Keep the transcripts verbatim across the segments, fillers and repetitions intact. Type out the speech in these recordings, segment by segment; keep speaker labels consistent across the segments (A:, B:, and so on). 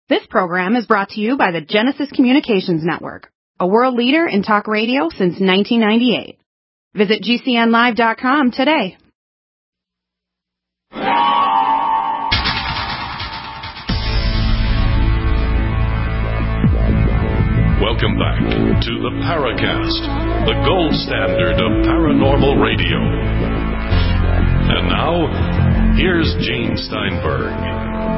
A: This program is brought to you by the Genesis Communications Network, a world leader in talk radio since nineteen ninety-eight. Visit G C N live dot com today.
B: Welcome back to the Paracast, the gold standard of paranormal radio. And now, here's Gene Steinberg.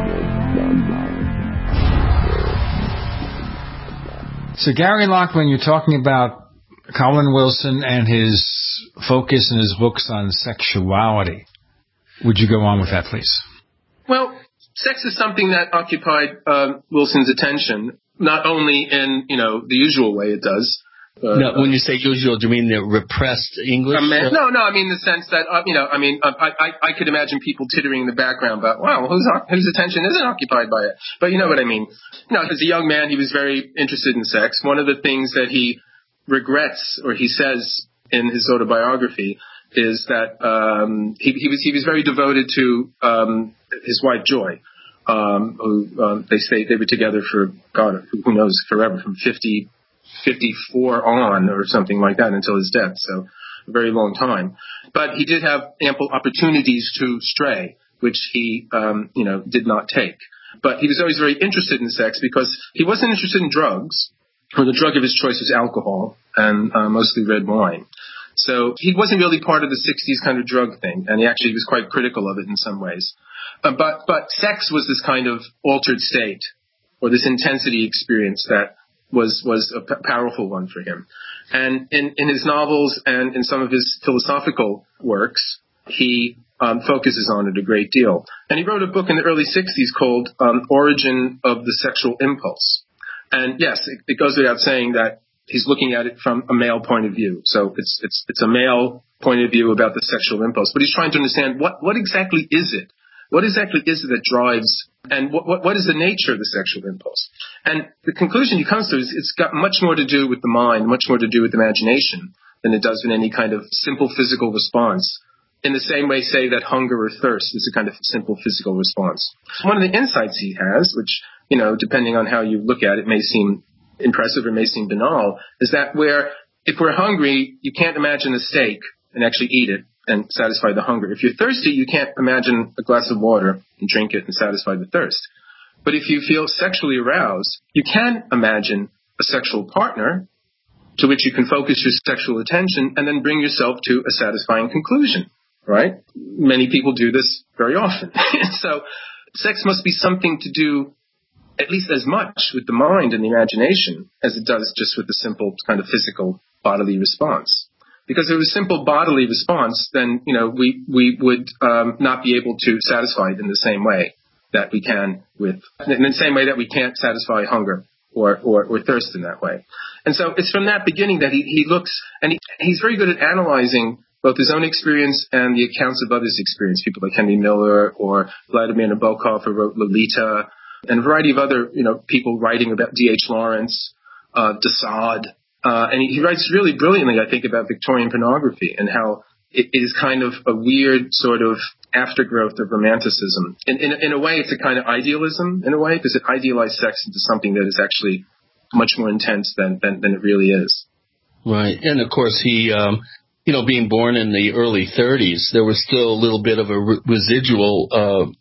C: So, Gary Locke, when you're talking about Colin Wilson and his focus in his books on sexuality, would you go on with that, please?
D: Well, sex is something that occupied uh, Wilson's attention, not only in, you know, the usual way it does. Uh,
E: no, when you say usual, do you mean the repressed English?
D: Man, no, no, I mean the sense that, uh, you know, I mean, uh, I, I, I could imagine people tittering in the background about, wow, whose, whose attention isn't occupied by it? But you know what I mean. You know, as a young man, he was very interested in sex. One of the things that he regrets, or he says in his autobiography, is that um, he, he was he was very devoted to um, his wife, Joy, um, who um, they say they were together for, God, who knows, forever, from fifty fifty-four on or something like that until his death, so a very long time. But he did have ample opportunities to stray, which he, um, you know, did not take. But he was always very interested in sex because he wasn't interested in drugs, or the drug of his choice was alcohol and uh, mostly red wine. So he wasn't really part of the sixties kind of drug thing, and he actually was quite critical of it in some ways. Uh, but but sex was this kind of altered state, or this intensity experience that was was a p- powerful one for him. And in, in his novels and in some of his philosophical works, he um, focuses on it a great deal. And he wrote a book in the early sixties called um, Origin of the Sexual Impulse. And yes, it, it goes without saying that he's looking at it from a male point of view. So it's it's it's a male point of view about the sexual impulse. But he's trying to understand what, what exactly is it? What exactly is it that drives, and what, what, what is the nature of the sexual impulse? And the conclusion he comes to is it's got much more to do with the mind, much more to do with imagination than it does with any kind of simple physical response. In the same way, say, that hunger or thirst is a kind of simple physical response. One of the insights he has, which, you know, depending on how you look at it, may seem impressive or may seem banal, is that where if we're hungry, you can't imagine a steak and actually eat it and satisfy the hunger. If you're thirsty, you can't imagine a glass of water and drink it and satisfy the thirst. But if you feel sexually aroused, you can imagine a sexual partner to which you can focus your sexual attention and then bring yourself to a satisfying conclusion, right? Many people do this very often. So sex must be something to do at least as much with the mind and the imagination as it does just with the simple kind of physical bodily response. Because if it was a simple bodily response, then, you know, we, we would um, not be able to satisfy it in the same way that we can with, in the same way that we can't satisfy hunger or, or, or thirst in that way. And so it's from that beginning that he, he looks, and he, he's very good at analyzing both his own experience and the accounts of others' experience, people like Henry Miller or Vladimir Nabokov, who wrote Lolita, and a variety of other, you know, people writing about D H Lawrence, uh, de Sade. Uh, and he, he writes really brilliantly, I think, about Victorian pornography and how it is kind of a weird sort of aftergrowth of romanticism. In, in, in a way, it's a kind of idealism, in a way, because it idealized sex into something that is actually much more intense than, than, than it really is.
E: Right. And, of course, he, um, you know, being born in the early thirties, there was still a little bit of a re- residual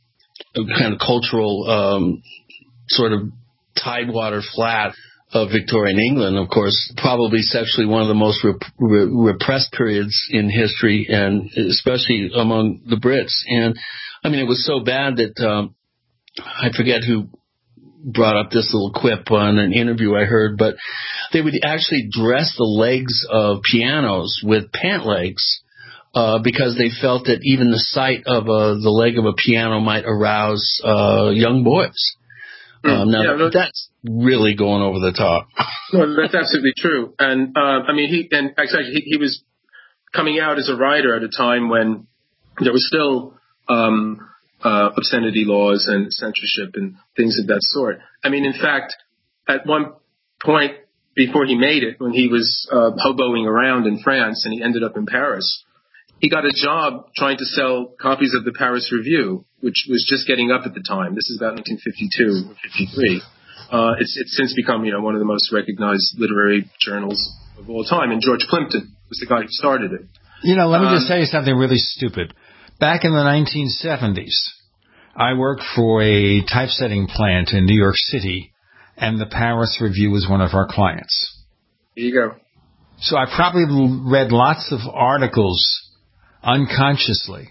E: uh, kind of cultural um, sort of tidewater flat of Victorian England, of course, probably sexually one of the most rep- re- repressed periods in history, and especially among the Brits. And, I mean, it was so bad that um, I forget who brought up this little quip on an interview I heard, but they would actually dress the legs of pianos with pant legs uh, because they felt that even the sight of uh, the leg of a piano might arouse uh, young boys. Um, now, yeah, no, that's really going over the top.
D: No, that's absolutely true. And, uh, I mean, he, and actually, he, he was coming out as a writer at a time when there was still, um, uh, obscenity laws and censorship and things of that sort. I mean, in fact, at one point before he made it, when he was, uh, hoboing around in France and he ended up in Paris, he got a job trying to sell copies of the Paris Review, which was just getting up at the time. This is about nineteen fifty-two or fifty-three. Uh, it's, it's since become, you know, one of the most recognized literary journals of all time. And George Plimpton was the guy who started it.
C: You know, let me
D: um,
C: just tell you something really stupid. Back in the nineteen seventies, I worked for a typesetting plant in New York City, and the Paris Review was one of our clients.
D: There you go.
C: So I probably read lots of articles unconsciously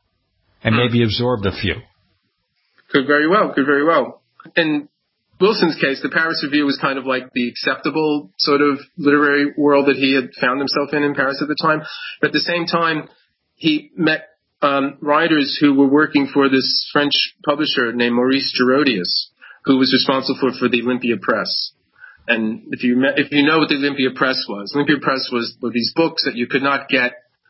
C: and maybe absorbed a few.
D: Could very well, could very well. In Wilson's case, the Paris Review was kind of like the acceptable sort of literary world that he had found himself in in Paris at the time. But at the same time, he met um, writers who were working for this French publisher named Maurice Girodias, who was responsible for, for the Olympia Press. And if you met, if you know what the Olympia Press was, Olympia Press was were these books that you could not get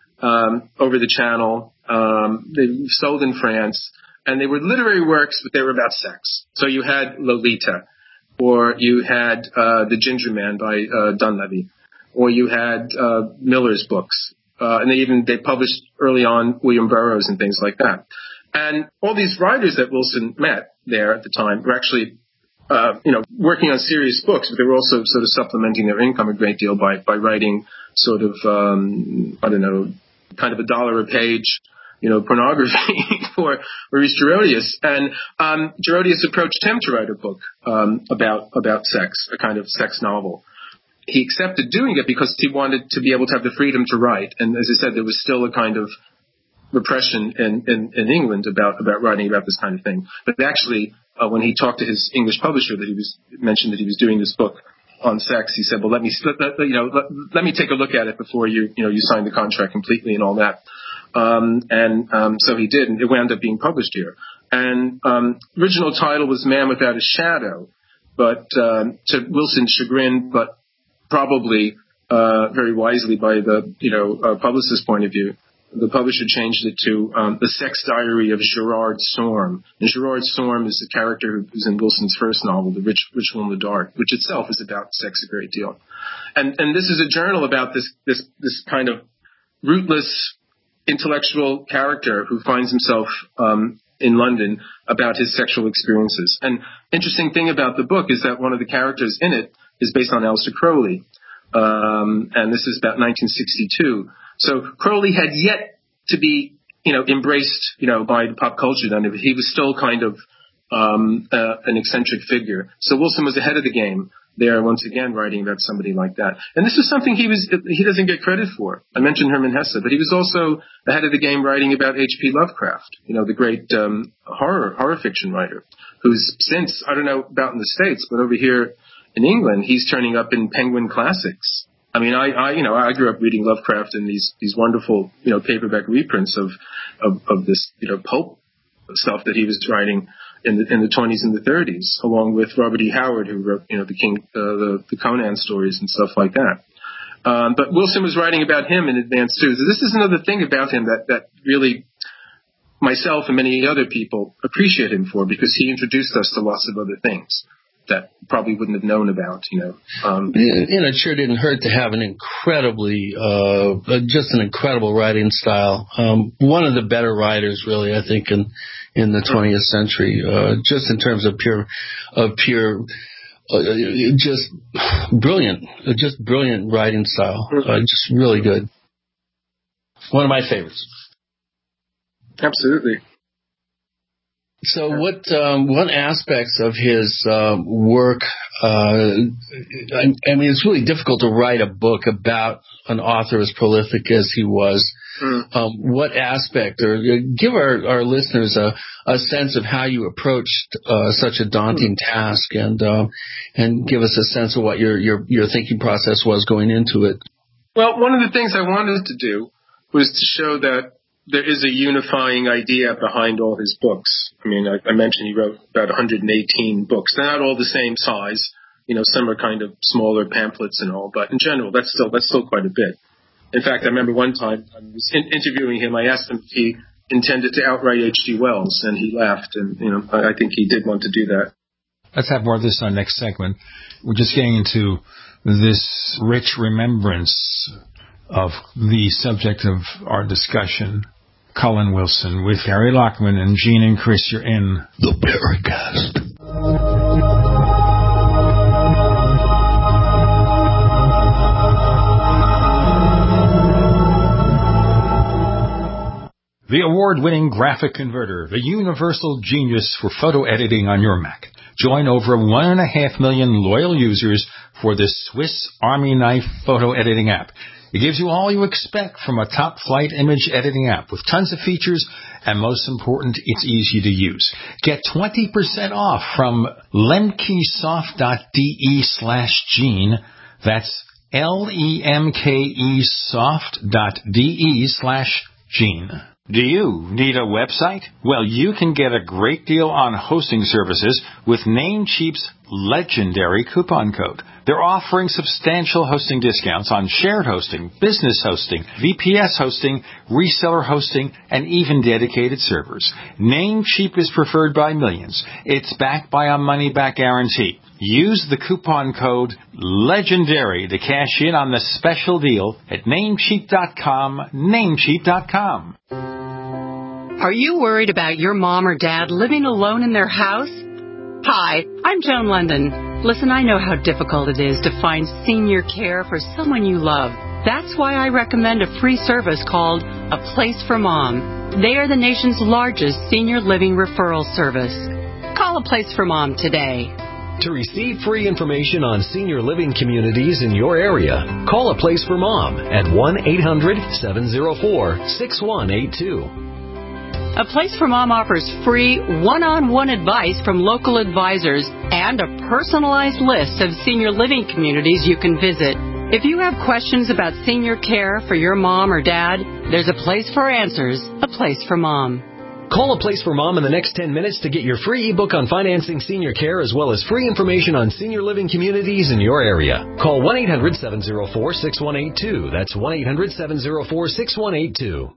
D: um, over the channel. Um, they were sold in France. And they were literary works, but they were about sex. So you had Lolita, or you had uh, The Ginger Man by uh, Dunleavy, or you had uh, Miller's books. Uh, and they even they published early on William Burroughs and things like that. And all these writers that Wilson met there at the time were actually, uh, you know, working on serious books, but they were also sort of supplementing their income a great deal by by writing sort of, um, I don't know, kind of a dollar a page, you know, pornography for Maurice Girodias. And um, Girodias approached him to write a book um, about about sex, a kind of sex novel. He accepted doing it because he wanted to be able to have the freedom to write. And as I said, there was still a kind of repression in, in, in England about, about writing about this kind of thing. But actually, uh, when he talked to his English publisher that he was mentioned that he was doing this book on sex, he said, well, let me, let, you know, let, let me take a look at it before you, you know, you sign the contract completely and all that. Um, and, um, so he did, and it wound up being published here. And, um, original title was Man Without a Shadow, but, um, to Wilson's chagrin, but probably, uh, very wisely by the, you know, uh, publicist's point of view, the publisher changed it to, um, The Sex Diary of Gerard Sorm. And Gerard Sorm is the character who's in Wilson's first novel, The Rich, Ritual in the Dark, which itself is about sex a great deal. And, and this is a journal about this, this, this kind of rootless, intellectual character who finds himself um, in London about his sexual experiences. And interesting thing about the book is that one of the characters in it is based on Aleister Crowley, um, and this is about nineteen sixty-two. So Crowley had yet to be, you know, embraced, you know, by the pop culture. Then he was still kind of um, uh, an eccentric figure. So Wilson was ahead of the game there, once again, writing about somebody like that. And this is something he was he doesn't get credit for. I mentioned Hermann Hesse, but he was also ahead of the game writing about H P Lovecraft, you know, the great um, horror horror fiction writer, who's since, I don't know about in the States, but over here in England, he's turning up in Penguin Classics. I mean, I, I you know, I grew up reading Lovecraft in these these wonderful, you know, paperback reprints of of, of this, you know, pulp stuff that he was writing in the in the twenties and the thirties, along with Robert E. Howard, who wrote, you know, the King, uh, the, the Conan stories and stuff like that. Um, but Wilson was writing about him in advance too. So this is another thing about him that that really myself and many other people appreciate him for, because he introduced us to lots of other things that probably wouldn't have known about, you know. Um,
E: you know, it sure didn't hurt to have an incredibly, uh, just an incredible writing style. Um, one of the better writers, really, I think, in in the twentieth century, uh, just in terms of pure, of pure, uh, just brilliant, just brilliant writing style, uh, just really good. One of my favorites.
D: Absolutely.
E: So what um, what aspects of his uh, work, uh, I, I mean, it's really difficult to write a book about an author as prolific as he was. Mm. Um, what aspect, or give our, our listeners a, a sense of how you approached uh, such a daunting mm. task, and uh, and give us a sense of what your, your, your thinking process was going into it.
D: Well, one of the things I wanted to do was to show that there is a unifying idea behind all his books. I mean, I, I mentioned he wrote about one hundred eighteen books. They're not all the same size. You know, some are kind of smaller pamphlets and all, but in general, that's still that's still quite a bit. In fact, I remember one time I was in, interviewing him. I asked him if he intended to outright H G Wells, and he laughed. And you know, I, I think he did want to do that.
C: Let's have more of this on next segment. We're just getting into this rich remembrance of the subject of our discussion. Colin Wilson with Gary Lachman and Gene and Chris. You're in
B: the Paracast.
C: the award-winning graphic converter, the universal genius for photo editing on your Mac. Join over one and a half million loyal users for this Swiss Army knife photo editing app. It gives you all you expect from a top-flight image editing app with tons of features, and most important, it's easy to use. Get twenty percent off from lemkesoft.de slash Gene. That's L-E-M-K-E soft.de slash Gene. Do you need a website? Well, you can get a great deal on hosting services with Namecheap's legendary coupon code. They're offering substantial hosting discounts on shared hosting, business hosting, V P S hosting, reseller hosting, and even dedicated servers. Namecheap is preferred by millions. It's backed by a money-back guarantee. Use the coupon code LEGENDARY to cash in on the special deal at Namecheap dot com, Namecheap dot com.
A: Are you worried about your mom or dad living alone in their house? Hi, I'm Joan London. Listen, I know how difficult it is to find senior care for someone you love. That's why I recommend a free service called A Place for Mom. They are the nation's largest senior living referral service. Call A Place for Mom today.
F: To receive free information on senior living communities in your area, call A Place for Mom at one eight hundred seven oh four six one eight two.
A: A Place for Mom offers free one-on-one advice from local advisors and a personalized list of senior living communities you can visit. If you have questions about senior care for your mom or dad, there's a place for answers, A Place for Mom.
F: Call A Place for Mom in the next ten minutes to get your free ebook on financing senior care as well as free information on senior living communities in your area. Call one eight hundred seven oh four six one eight two. That's one eight hundred seven oh four six one eight two.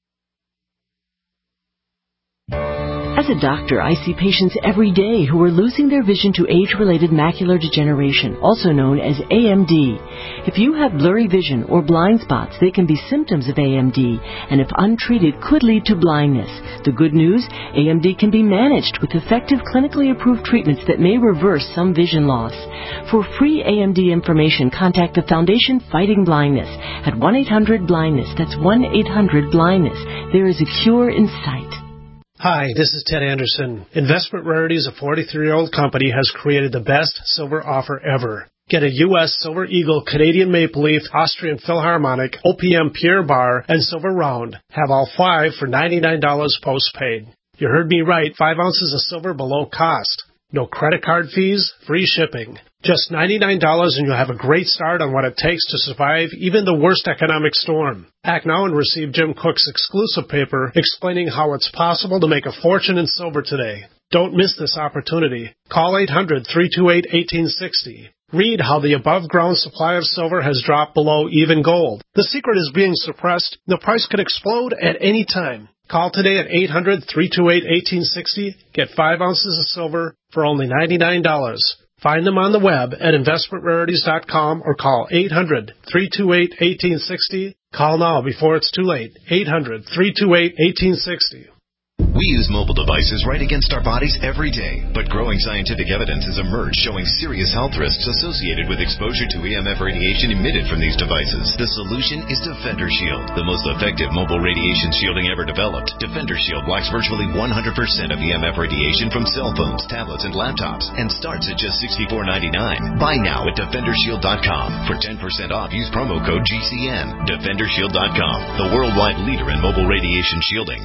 G: As a doctor, I see patients every day who are losing their vision to age-related macular degeneration, also known as A M D. If you have blurry vision or blind spots, they can be symptoms of A M D, and if untreated, could lead to blindness. The good news, A M D can be managed with effective clinically approved treatments that may reverse some vision loss. For free A M D information, contact the Foundation Fighting Blindness at one eight hundred blindness. That's one eight hundred blindness. There is a cure in sight.
H: Hi, this is Ted Anderson. Investment Rarities, a forty-three-year-old company, has created the best silver offer ever. Get a U S Silver Eagle, Canadian Maple Leaf, Austrian Philharmonic, O P M Pierre Bar, and Silver Round. Have all five for ninety-nine dollars postpaid. You heard me right, five ounces of silver below cost. No credit card fees, free shipping. Just ninety-nine dollars and you'll have a great start on what it takes to survive even the worst economic storm. Act now and receive Jim Cook's exclusive paper explaining how it's possible to make a fortune in silver today. Don't miss this opportunity. Call eight hundred three two eight one eight six zero. Read how the above-ground supply of silver has dropped below even gold. The secret is being suppressed. The price could explode at any time. Call today at eight hundred three two eight one eight six zero. Get five ounces of silver for only ninety-nine dollars. Find them on the web at investment rarities dot com or call eight hundred three two eight one eight six zero. Call now before it's too late. eight hundred three two eight one eight six zero.
I: We use mobile devices right against our bodies every day, but growing scientific evidence has emerged showing serious health risks associated with exposure to E M F radiation emitted from these devices. The solution is Defender Shield, the most effective mobile radiation shielding ever developed. Defender Shield blocks virtually one hundred percent of E M F radiation from cell phones, tablets, and laptops, and starts at just sixty-four ninety-nine. Buy now at defender shield dot com. For ten percent off, use promo code G C N. defender shield dot com, the worldwide leader in mobile radiation shielding.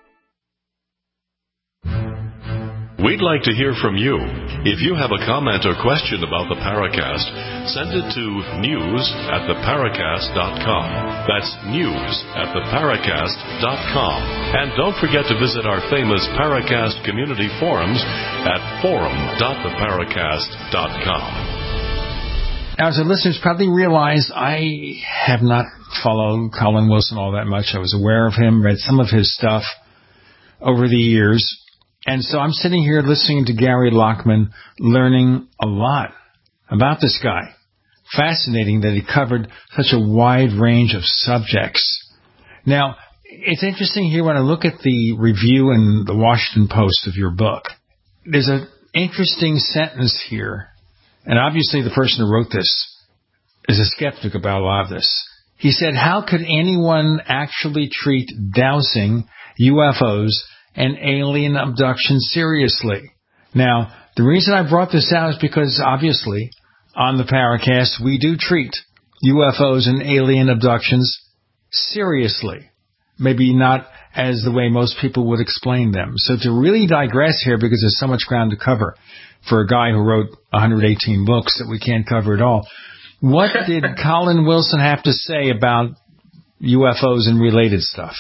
B: We'd like to hear from you. If you have a comment or question about the Paracast, send it to news at the paracast dot com. That's news at the paracast dot com. And don't forget to visit our famous Paracast community forums at forum dot the paracast dot com.
C: Now, as the listeners probably realize, I have not followed Colin Wilson all that much. I was aware of him, read some of his stuff over the years. And so I'm sitting here listening to Gary Lockman, learning a lot about this guy. Fascinating that he covered such a wide range of subjects. Now, it's interesting here when I look at the review in the Washington Post of your book. There's an interesting sentence here, and obviously the person who wrote this is a skeptic about a lot of this. He said, how could anyone actually treat dowsing U F Os and alien abduction seriously. Now, the reason I brought this out is because, obviously, on the Paracast, we do treat U F Os and alien abductions seriously. Maybe not as the way most people would explain them. So to really digress here, because there's so much ground to cover for a guy who wrote one hundred eighteen books that we can't cover it all, what did Colin Wilson have to say about U F Os and related stuff?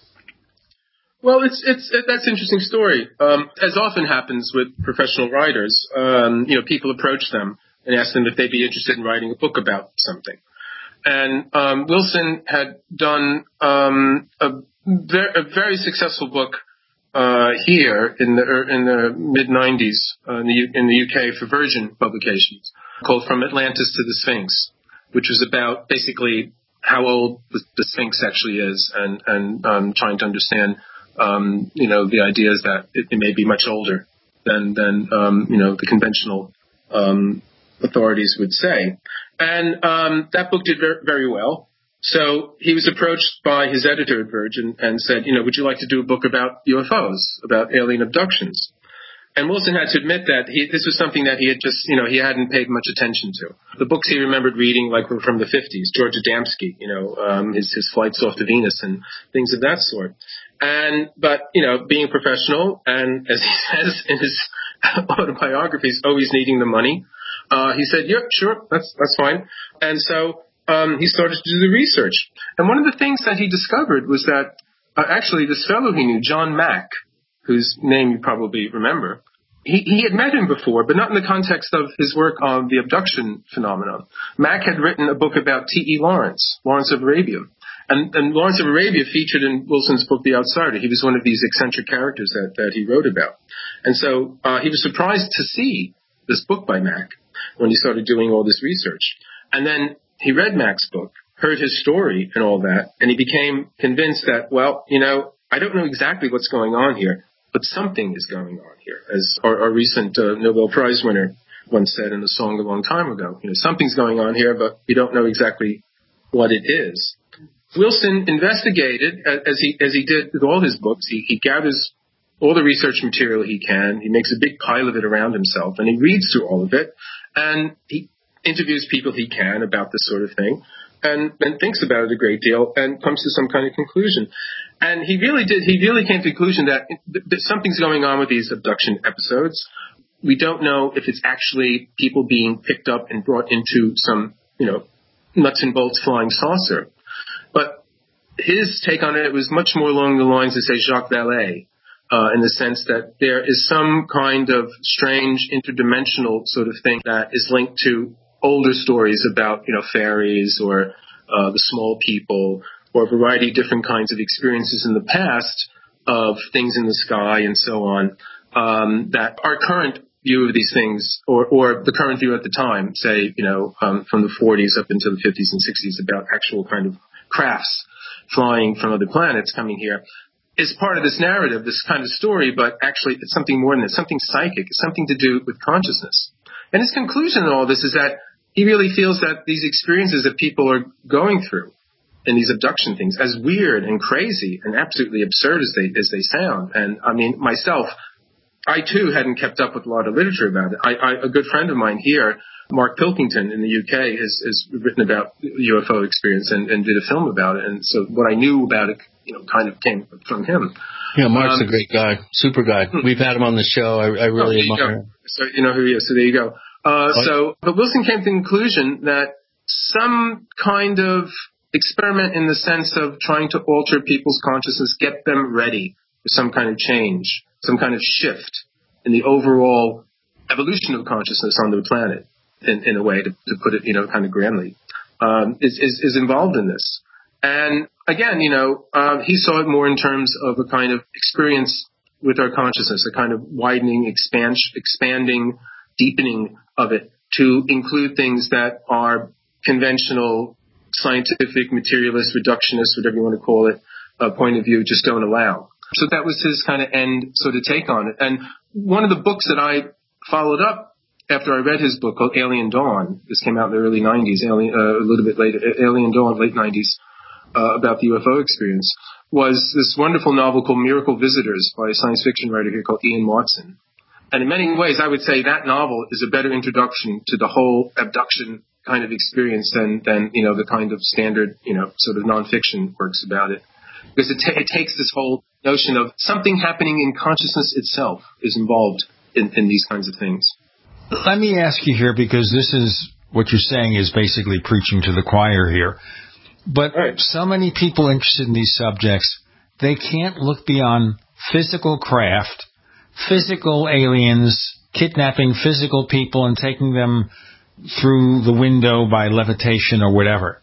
D: Well, it's it's it, that's an interesting story. Um, as often happens with professional writers, um, you know, people approach them and ask them if they'd be interested in writing a book about something. And um, Wilson had done um, a, ver- a very successful book uh, here in the in the mid nineties uh, in the U- in the U K for Virgin Publications, called From Atlantis to the Sphinx, which was about basically how old the, the Sphinx actually is, and and um, trying to understand. Um, you know, the idea is that it, it may be much older than, than um, you know, the conventional um, authorities would say. And um, that book did very, very well. So he was approached by his editor at Virgin and said, you know, would you like to do a book about U F Os, about alien abductions? And Wilson had to admit that he, this was something that he had just, you know, he hadn't paid much attention to. The books he remembered reading, like, were from the fifties, George Adamski, you know, um, his, his Flights Off to Venus and things of that sort. And, but, you know, being a professional, and as he says in his autobiographies, always needing the money, uh, he said, yeah, sure, that's, that's fine. And so, um, he started to do the research. And one of the things that he discovered was that, uh, actually this fellow he knew, John Mack, whose name you probably remember, he, he had met him before, but not in the context of his work on the abduction phenomenon. Mack had written a book about T E Lawrence, Lawrence of Arabia. And, and Lawrence of Arabia featured in Wilson's book, The Outsider. He was one of these eccentric characters that, that he wrote about. And so uh, he was surprised to see this book by Mack when he started doing all this research. And then he read Mack's book, heard his story and all that, and he became convinced that, well, you know, I don't know exactly what's going on here, but something is going on here, as our, our recent uh, Nobel Prize winner once said in a song a long time ago. You know, something's going on here, but we don't know exactly what it is. Wilson investigated, as he as he did with all his books. He, he gathers all the research material he can. He makes a big pile of it around himself, and he reads through all of it, and he interviews people he can about this sort of thing, and, and thinks about it a great deal, and comes to some kind of conclusion. And he really did. He really came to the conclusion that, that something's going on with these abduction episodes. We don't know if it's actually people being picked up and brought into some, you know, nuts and bolts flying saucer. But his take on it was much more along the lines of, say, Jacques Vallée, uh, in the sense that there is some kind of strange interdimensional sort of thing that is linked to older stories about, you know, fairies or uh, the small people, or a variety of different kinds of experiences in the past of things in the sky and so on, um, that our current view of these things, or, or the current view at the time, say, you know, um, from the forties up into the fifties and sixties, about actual kind of crafts flying from other planets coming here, is part of this narrative, this kind of story, but actually it's something more than that, something psychic, it's something to do with consciousness. And his conclusion in all this is that he really feels that these experiences that people are going through in these abduction things, as weird and crazy and absolutely absurd as they as they sound, and I mean, myself, I too hadn't kept up with a lot of literature about it. I, I, a good friend of mine here, Mark Pilkington in the U K, has, has written about U F O experience and, and did a film about it, and so what I knew about it, you know, kind of came from him.
E: Yeah, Mark's um, a great guy, super guy.
D: Hmm.
E: We've had him on the show. I, I really
D: oh,
E: admire him.
D: So you know who he is. So there you go. Uh, oh. So, but Wilson came to the conclusion that some kind of experiment in the sense of trying to alter people's consciousness, get them ready for some kind of change, some kind of shift in the overall evolution of consciousness on the planet, in, in a way, to, to put it, you know, kind of grandly, um, is, is, is involved in this. And again, you know, uh, he saw it more in terms of a kind of experience with our consciousness, a kind of widening, expand, expanding, deepening of it to include things that are conventional, scientific, materialist, reductionist, whatever you want to call it, uh, point of view, just don't allow. So that was his kind of end sort of take on it. And one of the books that I followed up after I read his book called Alien Dawn, this came out in the early nineties, Alien, uh, a little bit later, Alien Dawn, late nineties, uh, about the U F O experience was this wonderful novel called Miracle Visitors by a science fiction writer here called Ian Watson. And in many ways, I would say that novel is a better introduction to the whole abduction kind of experience than, than you know, the kind of standard, you know, sort of nonfiction works about it. Because it, ta- it takes this whole notion of something happening in consciousness itself is involved in, in these kinds of things.
C: Let me ask you here, because this is what you're saying is basically preaching to the choir here. But right. So many people interested in these subjects, they can't look beyond physical craft, physical aliens, kidnapping physical people and taking them through the window by levitation or whatever.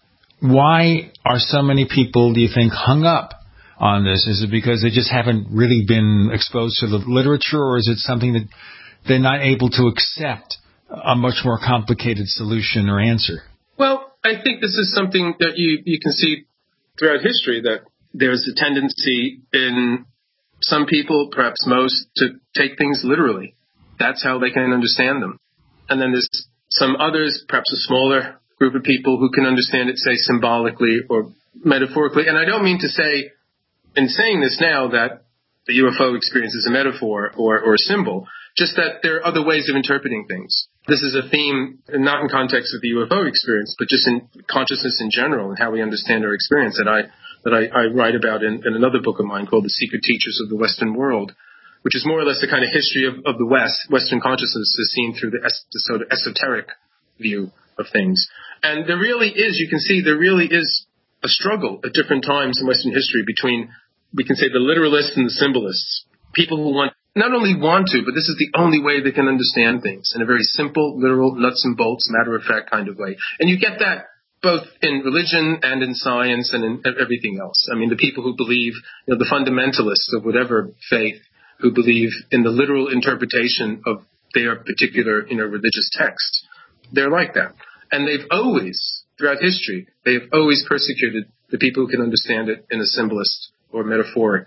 C: Why are so many people, do you think, hung up on this? Is it because they just haven't really been exposed to the literature, or is it something that they're not able to accept a much more complicated solution or answer?
D: Well, I think this is something that you, you can see throughout history, that there's a tendency in some people, perhaps most, to take things literally. That's how they can understand them. And then there's some others, perhaps a smaller group of people, who can understand it, say, symbolically or metaphorically. And I don't mean to say, in saying this now, that the U F O experience is a metaphor or, or a symbol, just that there are other ways of interpreting things. This is a theme, not in context of the U F O experience, but just in consciousness in general and how we understand our experience, that I that I, I write about in, in another book of mine called The Secret Teachers of the Western World, which is more or less the kind of history of, of the West, Western consciousness is seen through the, es, the sort of esoteric view of things. And there really is, you can see, there really is a struggle at different times in Western history between, we can say, the literalists and the symbolists. People who want, not only want to, but this is the only way they can understand things in a very simple, literal, nuts and bolts, matter-of-fact kind of way. And you get that both in religion and in science and in everything else. I mean, the people who believe, you know, the fundamentalists of whatever faith, who believe in the literal interpretation of their particular, you know, religious text, they're like that. And they've always, throughout history, they have always persecuted the people who can understand it in a symbolist or metaphoric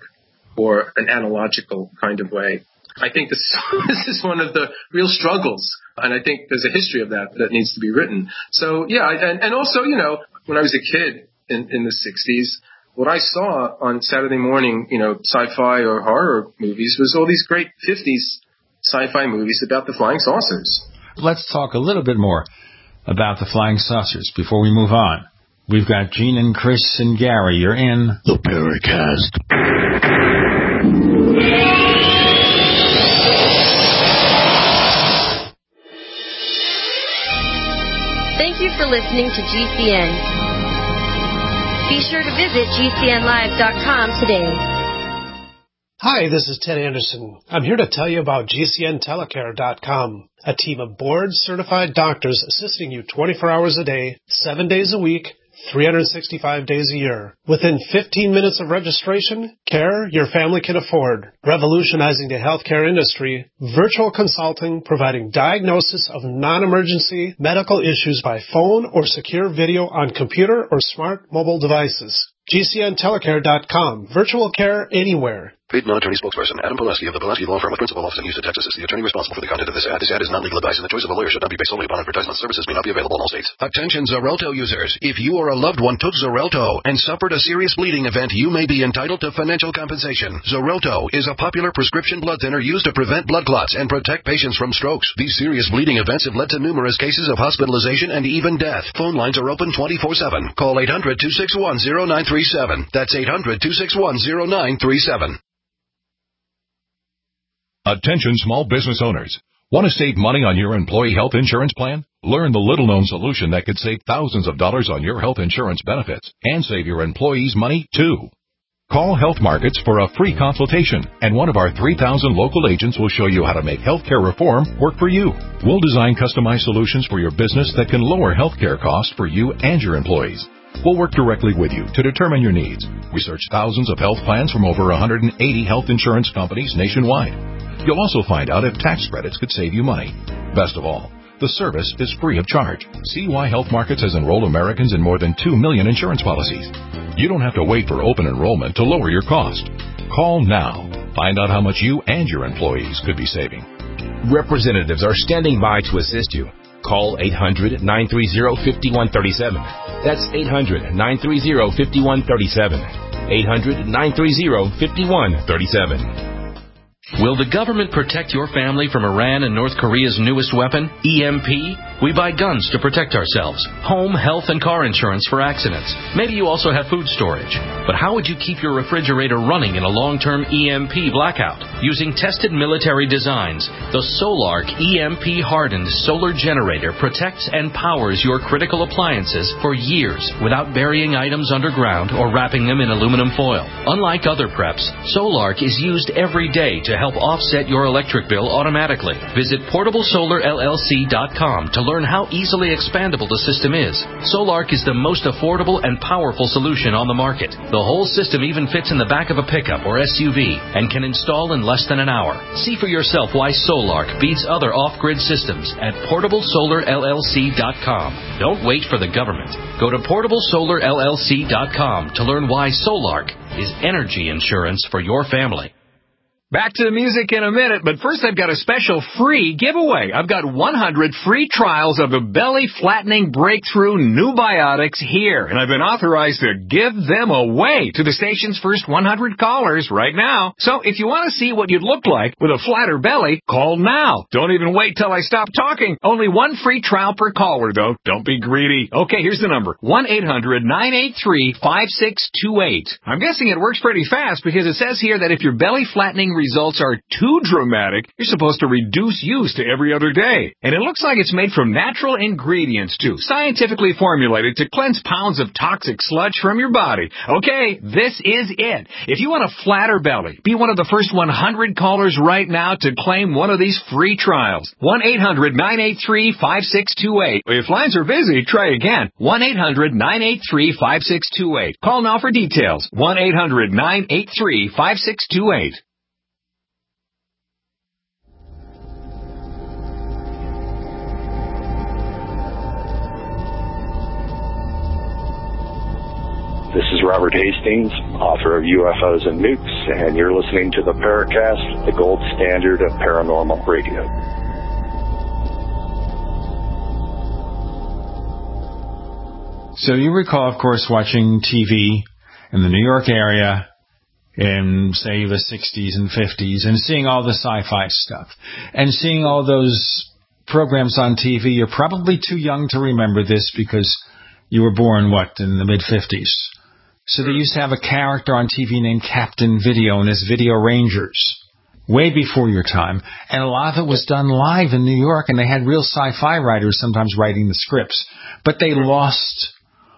D: or an analogical kind of way. I think this, this is one of the real struggles, and I think there's a history of that that needs to be written. So, yeah, and, and also, you know, when I was a kid in, in the sixties, what I saw on Saturday morning, you know, sci-fi or horror movies was all these great fifties sci-fi movies about the flying saucers.
C: Let's talk a little bit more about the flying saucers before we move on. We've got Gene and Chris and Gary. You're in the Paracast.
J: Thank you for listening to G C N. Be sure to visit G C N live dot com today.
H: Hi, this is Ted Anderson. I'm here to tell you about G C N telecare dot com, a team of board-certified doctors assisting you twenty-four hours a day, seven days a week, three hundred sixty-five days a year. Within fifteen minutes of registration, care your family can afford. Revolutionizing the healthcare industry, virtual consulting providing diagnosis of non-emergency medical issues by phone or secure video on computer or smart mobile devices. G C N telecare dot com. Virtual care anywhere.
K: Paid non-attorney spokesperson Adam Pulaski of the Pulaski Law Firm with principal office in Houston, Texas is the attorney responsible for the content of this ad. This ad is not legal advice, and the choice of a lawyer should not be based solely upon advertisement. Services may not be available in all states.
L: Attention Xarelto users. If you or a loved one took Xarelto and suffered a serious bleeding event, you may be entitled to financial compensation. Xarelto is a popular prescription blood thinner used to prevent blood clots and protect patients from strokes. These serious bleeding events have led to numerous cases of hospitalization and even death. Phone lines are open twenty-four seven. Call eight hundred, two six one, zero nine three seven. That's eight hundred, two six one, zero nine three seven.
M: Attention small business owners. Want to save money on your employee health insurance plan? Learn the little-known solution that could save thousands of dollars on your health insurance benefits and save your employees money, too. Call Health Markets for a free consultation, and one of our three thousand local agents will show you how to make healthcare reform work for you. We'll design customized solutions for your business that can lower healthcare costs for you and your employees. We'll work directly with you to determine your needs. Research thousands of health plans from over one hundred eighty health insurance companies nationwide. You'll also find out if tax credits could save you money. Best of all, the service is free of charge. See why Health Markets has enrolled Americans in more than two million insurance policies. You don't have to wait for open enrollment to lower your cost. Call now. Find out how much you and your employees could be saving.
N: Representatives are standing by to assist you. Call eight hundred, nine three zero, five one three seven. That's eight hundred, nine three zero, five one three seven. eight hundred, nine three zero, five one three seven.
O: Will the government protect your family from Iran and North Korea's newest weapon, E M P? We buy guns to protect ourselves, home, health, and car insurance for accidents. Maybe you also have food storage. But how would you keep your refrigerator running in a long-term E M P blackout? Using tested military designs, the Solark E M P-hardened solar generator protects and powers your critical appliances for years without burying items underground or wrapping them in aluminum foil. Unlike other preps, Solark is used every day to help offset your electric bill automatically. Visit portable solar L L C dot com to learn how easily expandable the system is. Solark is the most affordable and powerful solution on the market. The whole system even fits in the back of a pickup or S U V and can install in less than an hour. See for yourself why Solark beats other off-grid systems at portable solar L L C dot com. Don't wait for the government. Go to portable solar L L C dot com to learn why Solark is energy insurance for your family.
P: Back to the music in a minute, but first I've got a special free giveaway. I've got one hundred free trials of the belly-flattening breakthrough New Biotics here, and I've been authorized to give them away to the station's first one hundred callers right now. So if you want to see what you'd look like with a flatter belly, call now. Don't even wait till I stop talking. Only one free trial per caller, though. Don't be greedy. Okay, here's the number. one eight hundred, nine eight three, five six two eight. I'm guessing it works pretty fast because it says here that if your belly-flattening results are too dramatic, you're supposed to reduce use to every other day. And it looks like it's made from natural ingredients, too, scientifically formulated to cleanse pounds of toxic sludge from your body. Okay, this is it. If you want a flatter belly, be one of the first one hundred callers right now to claim one of these free trials. one eight hundred, nine eight three, five six two eight. If lines are busy, try again. one eight hundred, nine eight three, five six two eight. Call now for details. one eight hundred, nine eight three, five six two eight.
Q: This is Robert Hastings, author of U F Os and Nukes, and you're listening to the Paracast, the gold standard of paranormal radio.
C: So you recall, of course, watching T V in the New York area in, say, the sixties and fifties, and seeing all the sci-fi stuff, and seeing all those programs on T V. You're probably too young to remember this because you were born, what, in the mid-fifties. So they used to have a character on T V named Captain Video and his Video Rangers, way before your time. And a lot of it was done live in New York, and they had real sci-fi writers sometimes writing the scripts. But they lost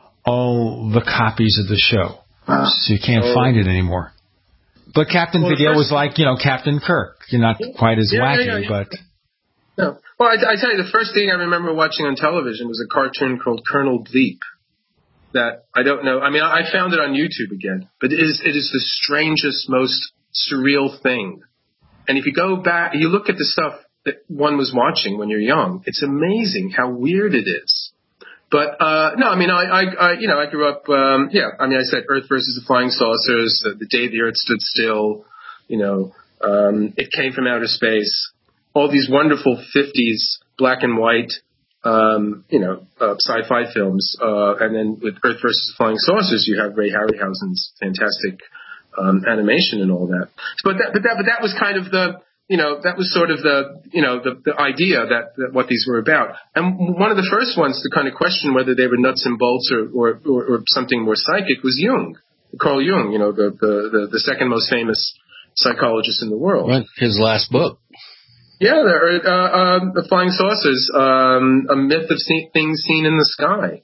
C: all the copies of the show, so you can't oh. find it anymore. But Captain well, Video was like, you know, Captain Kirk. You're not quite as
D: yeah,
C: wacky,
D: yeah, yeah.
C: but...
D: No. Well, I, I tell you, the first thing I remember watching on television was a cartoon called Colonel Bleep. That I don't know. I mean, I found it on YouTube again, but it is it is the strangest, most surreal thing. And if you go back, you look at the stuff that one was watching when you're young. It's amazing how weird it is. But uh no, I mean, I, I, I you know, I grew up. Um, yeah, I mean, I said Earth versus the Flying Saucers, the, the Day the Earth Stood Still. You know, um, It Came from Outer Space. All these wonderful fifties black and white. Um, you know, uh, sci-fi films, uh, and then with Earth versus Flying Saucers, you have Ray Harryhausen's fantastic um, animation and all that. But that, but that, but that was kind of the, you know, that was sort of the, you know, the, the idea that, that what these were about. And one of the first ones to kind of question whether they were nuts and bolts or or, or, or something more psychic was Jung, Carl Jung. You know, the the the, the second most famous psychologist in the world.
E: Right. His last book.
D: Yeah, there are, uh, um, the Flying Saucers, um, a myth of see- things seen in the sky.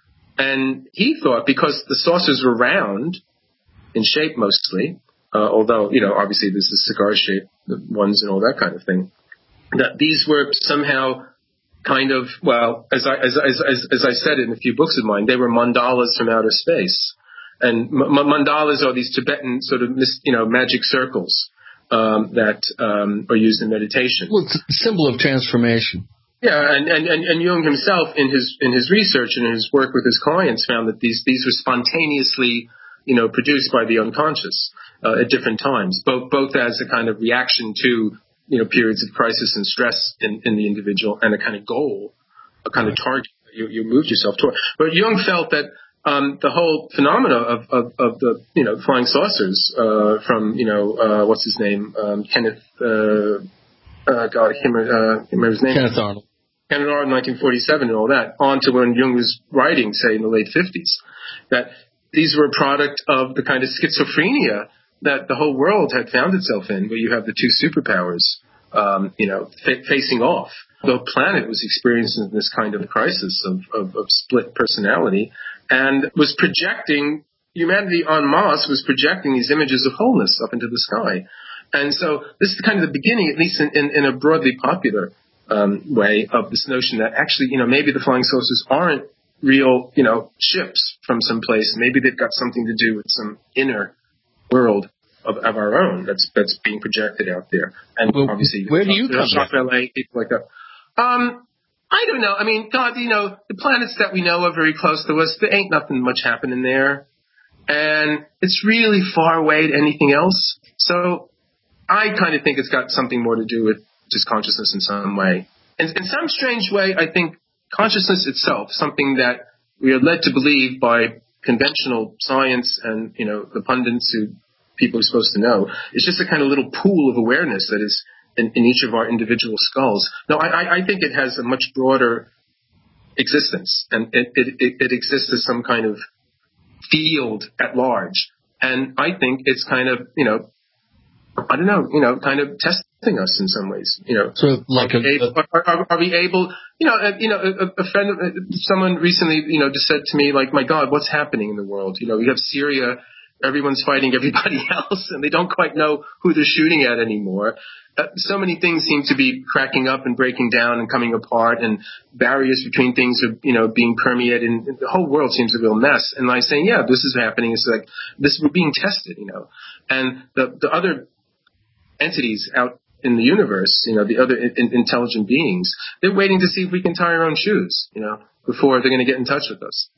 D: And he thought because the saucers were round in shape mostly, uh, although, you know, obviously there's the cigar-shaped ones and all that kind of thing, that these were somehow kind of, well, as I, as, as, as, as I said in a few books of mine, they were mandalas from outer space. And m- mandalas are these Tibetan sort of, you know, magic circles. Um, that um, are used in meditation.
E: Well, it's a symbol of transformation.
D: Yeah, and, and, and, and Jung himself, in his in his research and in his work with his clients, found that these these were spontaneously, you know, produced by the unconscious uh, at different times, both both as a kind of reaction to, you know, periods of crisis and stress in, in the individual, and a kind of goal a kind of target you, you moved yourself toward. But Jung felt that um, the whole phenomena of, of, of the, you know, flying saucers uh, from, you know, uh, what's his name, um, Kenneth, uh, uh, God, I can't remember, uh, can't remember his name.
E: Kenneth Arnold.
D: Kenneth Arnold, nineteen forty-seven, and all that, on to when Jung was writing, say, in the late fifties, that these were a product of the kind of schizophrenia that the whole world had found itself in, where you have the two superpowers, um, you know, fa- facing off. The planet was experiencing this kind of crisis of, of, of split personality and was projecting, humanity en masse was projecting these images of wholeness up into the sky. And so this is kind of the beginning, at least in, in, in a broadly popular um, way, of this notion that actually, you know, maybe the flying saucers aren't real, you know, ships from some place. Maybe they've got something to do with some inner world Of, of our own that's that's being projected out there, and well, obviously,
E: where do you come
D: from? L A, people like that. Um, I don't know. I mean, God, you know, the planets that we know are very close to us. There ain't nothing much happening there, and it's really far away to anything else. So, I kind of think it's got something more to do with just consciousness in some way. And in some strange way, I think consciousness itself, something that we are led to believe by conventional science and, you know, the pundits who people are supposed to know. It's just a kind of little pool of awareness that is in, in each of our individual skulls. No, I, I think it has a much broader existence, and it, it, it, it exists as some kind of field at large. And I think it's kind of, you know, I don't know, you know, kind of testing us in some ways. You know,
E: so like
D: are,
E: a,
D: we able, are, are, are we able? You know, uh, you know, a, a friend, uh, someone recently, you know, just said to me, like, my God, what's happening in the world? You know, we have Syria. Everyone's fighting everybody else, and they don't quite know who they're shooting at anymore. Uh, so many things seem to be cracking up and breaking down and coming apart, and barriers between things are, you know, being permeated, and the whole world seems a real mess. And I say, yeah, this is happening. It's like this, we're being tested, you know. And the the other entities out in the universe, you know, the other in, intelligent beings, they're waiting to see if we can tie our own shoes, you know, before they're going to get in touch with us.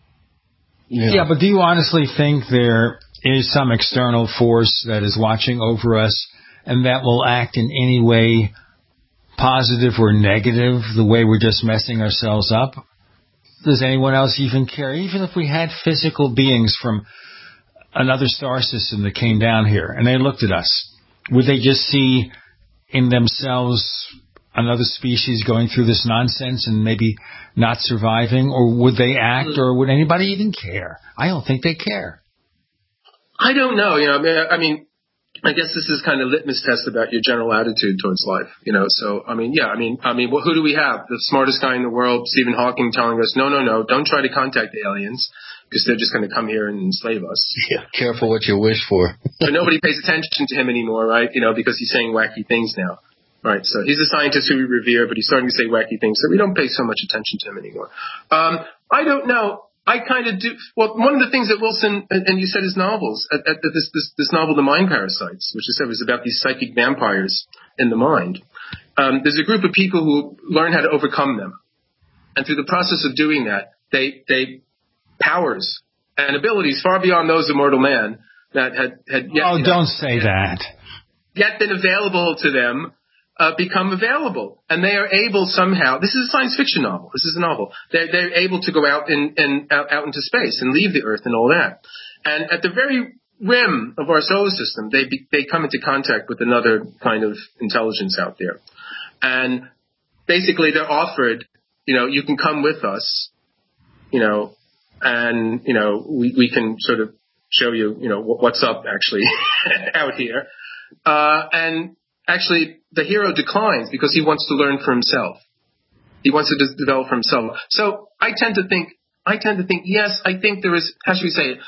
C: Yeah. yeah, but do you honestly think there is some external force that is watching over us and that will act in any way positive or negative, the way we're just messing ourselves up? Does anyone else even care? Even if we had physical beings from another star system that came down here and they looked at us, would they just see in themselves another species going through this nonsense and maybe not surviving, or would they act, or would anybody even care? I don't think they care.
D: I don't know. You know, I mean, I mean, I guess this is kind of litmus test about your general attitude towards life. You know, so I mean, yeah, I mean, I mean, well, who do we have? The smartest guy in the world, Stephen Hawking, telling us, no, no, no, don't try to contact aliens because they're just going to come here and enslave us.
E: Yeah, careful what you wish for.
D: But nobody pays attention to him anymore, right? You know, because he's saying wacky things now. Right, so he's a scientist who we revere, but he's starting to say wacky things, so we don't pay so much attention to him anymore. Um, I don't know. I kind of do. Well, one of the things that Wilson, and you said his novels, at, at this, this, this novel, The Mind Parasites, which I said was about these psychic vampires in the mind. Um, there's a group of people who learn how to overcome them, and through the process of doing that, they they powers and abilities far beyond those of mortal man that had had yet.
C: Oh,
D: you know,
C: don't say that.
D: Yet been available to them. Uh, become available, and they are able somehow. This is a science fiction novel. This is a novel. They're, they're able to go out and, and out, out into space and leave the Earth and all that. And at the very rim of our solar system, they be, they come into contact with another kind of intelligence out there, and basically they're offered, you know, you can come with us, you know, and you know we we can sort of show you, you know, what's up actually out here, uh, and actually. The hero declines because he wants to learn for himself. He wants to just develop for himself. So I tend to think, I tend to think, yes, I think there is, how should we say it?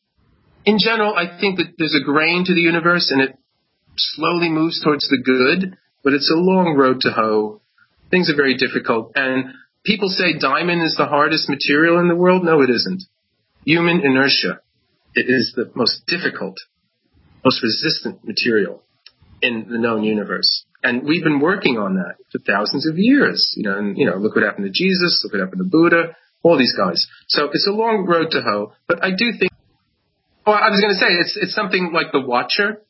D: In general, I think that there's a grain to the universe and it slowly moves towards the good, but it's a long road to hoe. Things are very difficult. And people say diamond is the hardest material in the world. No, it isn't. Human inertia. It is the most difficult, most resistant material in the known universe. And we've been working on that for thousands of years, you know, and, you know, look what happened to Jesus, look what happened to Buddha, all these guys. So it's a long road to hoe, but I do think, oh, I was going to say, it's, it's something like The Watcher,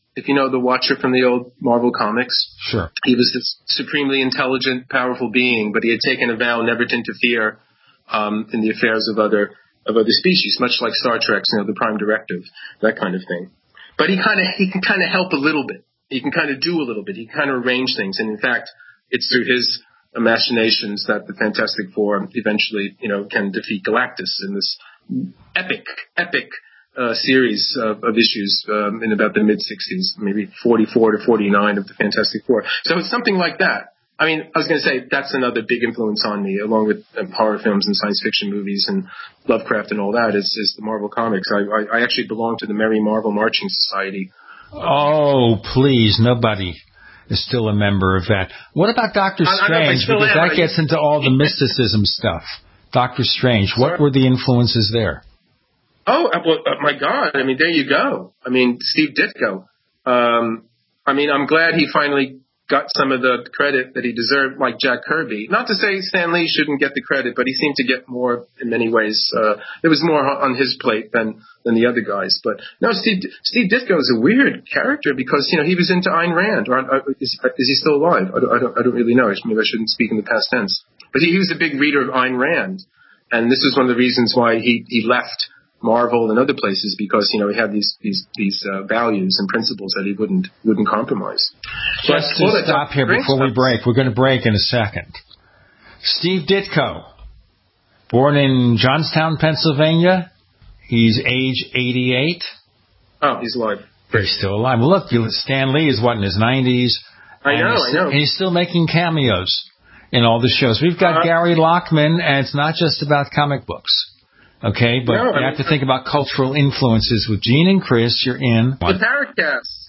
D: if you know the Watcher from the old Marvel comics.
C: Sure.
D: He was this supremely intelligent, powerful being, but he had taken a vow never to interfere um, in the affairs of other of other species, much like Star Trek's, you know, the Prime Directive, that kind of thing. But he kind of he can kind of help a little bit. He can kind of do a little bit. He can kind of arrange things, and in fact, it's through his imaginations that the Fantastic Four eventually, you know, can defeat Galactus in this epic, epic uh, series of, of issues um, in about the mid-sixties, maybe forty-four to forty-nine of the Fantastic Four. So it's something like that. I mean, I was going to say that's another big influence on me, along with um, horror films and science fiction movies and Lovecraft and all that, is, is the Marvel Comics. I, I, I actually belong to the Merry Marvel Marching Society.
C: Oh, please, nobody is still a member of that. What about Doctor Strange? I, I because am, that gets into all the mysticism stuff. Doctor Strange, what Sorry? were the influences there?
D: Oh, well, uh, my God. I mean, there you go. I mean, Steve Ditko. Um, I mean, I'm glad he finally got some of the credit that he deserved, like Jack Kirby. Not to say Stan Lee shouldn't get the credit, but he seemed to get more in many ways. Uh, there was more on his plate than, than the other guys. But no, Steve, Steve Ditko is a weird character because, you know, he was into Ayn Rand. Or, or is, is he still alive? I don't, I don't, I don't really know. Maybe I shouldn't speak in the past tense. But he, he was a big reader of Ayn Rand. And this was one of the reasons why he, he left Marvel and other places, because, you know, he had these these these uh, values and principles that he wouldn't wouldn't compromise.
C: Just but, to stop here before stuff. we break, we're going to break in a second. Steve Ditko, born in Johnstown, Pennsylvania. He's age eighty-eight.
D: Oh, he's alive.
C: He's still alive. Well, look, Stan Lee is what, in his nineties?
D: I know, I know.
C: And he's still making cameos in all the shows. We've got uh, Gary Lockman, and it's not just about comic books. Okay, but no, you I have mean, to think about cultural influences. With Gene and Chris, you're in
D: the Paracast.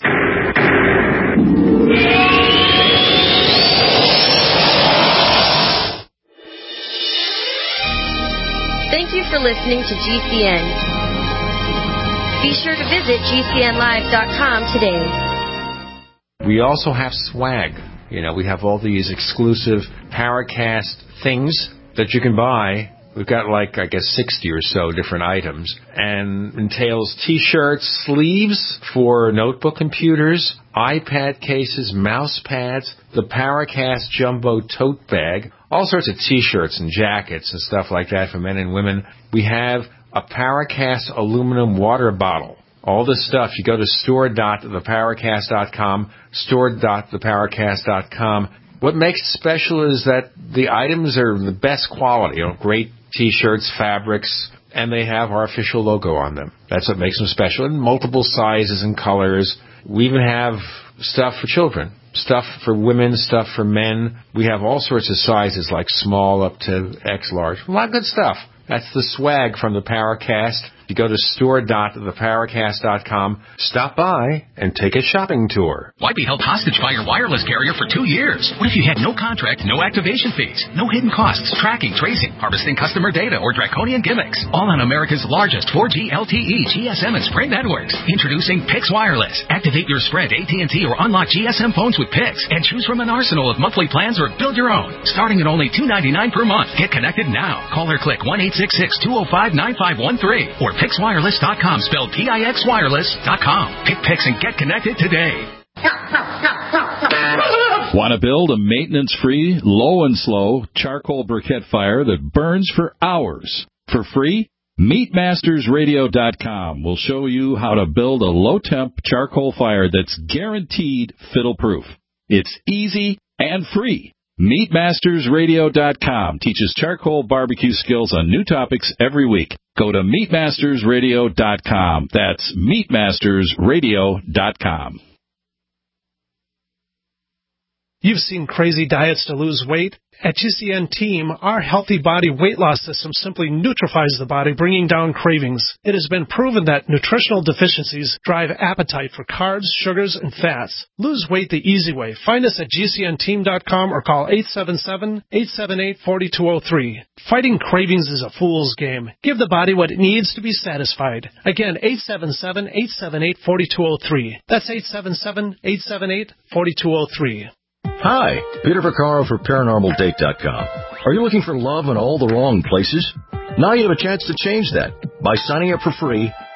J: Thank you for listening to G C N. Be sure to visit G C N live dot com today.
P: We also have swag. You know, we have all these exclusive Paracast things that you can buy. We've got like, I guess, sixty or so different items, and entails T-shirts, sleeves for notebook computers, iPad cases, mouse pads, the Paracast Jumbo tote bag, all sorts of T-shirts and jackets and stuff like that for men and women. We have a Paracast aluminum water bottle. All this stuff, you go to store dot the paracast dot com, store dot the paracast dot com. What makes it special is that the items are the best quality, you know, great T-shirts, fabrics, and they have our official logo on them. That's what makes them special, in multiple sizes and colors. We even have stuff for children, stuff for women, stuff for men. We have all sorts of sizes, like small up to X large. A lot of good stuff. That's the swag from the Paracast. You go to store dot the paracast dot com, stop by, and take a shopping tour.
R: Why be held hostage by your wireless carrier for two years? What if you had no contract, no activation fees, no hidden costs, tracking, tracing, harvesting customer data, or draconian gimmicks? All on America's largest four G L T E, G S M, and Sprint networks. Introducing Pix Wireless. Activate your Sprint, A T and T, or unlock G S M phones with Pix, and choose from an arsenal of monthly plans or build your own. Starting at only two dollars and ninety-nine cents per month. Get connected now. Call or click one eight six six, two oh five, nine five one three or pix wireless dot com, spelled P I X wireless dot com. Pick Pix and get connected today.
S: Want to build a maintenance-free, low and slow charcoal briquette fire that burns for hours for free? meat masters radio dot com will show you how to build a low-temp charcoal fire that's guaranteed fiddle-proof. It's easy and free. meat masters radio dot com teaches charcoal barbecue skills on new topics every week. Go to meat masters radio dot com. That's meat masters radio dot com.
H: You've seen crazy diets to lose weight. At G C N Team, our healthy body weight loss system simply neutralizes the body, bringing down cravings. It has been proven that nutritional deficiencies drive appetite for carbs, sugars, and fats. Lose weight the easy way. Find us at G C N team dot com or call eight seven seven, eight seven eight, four two zero three. Fighting cravings is a fool's game. Give the body what it needs to be satisfied. Again, eight seven seven, eight seven eight, four two zero three. That's eight seven seven, eight seven eight, four two zero three.
T: Hi, Peter Vaccaro for paranormal date dot com. Are you looking for love in all the wrong places? Now you have a chance to change that by signing up for free